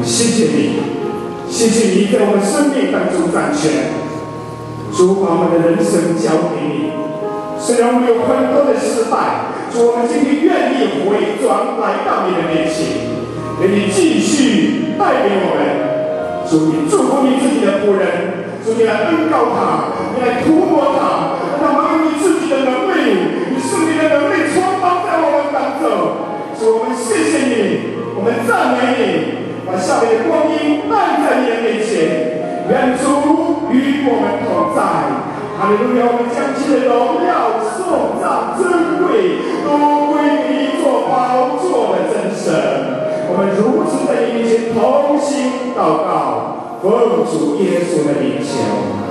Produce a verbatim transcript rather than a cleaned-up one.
谢谢你，谢谢你在我们生命当中掌权。主，把我们的人生交给你。虽然我们有很多的失败，主，我们今天愿意回转来到你的面前，给你继续带领我们。主，你祝福你自己的仆人，主，你来恩膏他，你来涂抹他，让他们用你自己的能力，你圣灵的能力充满在我们当中。主，我们谢谢你，我们赞美你。把下面的光阴带在你的面前，愿主与我们同在。哈利路亚！我们将这些荣耀、颂赞、尊贵都归你做宝座的真神。我们如此在你面前同心祷告，奉主耶稣的名求。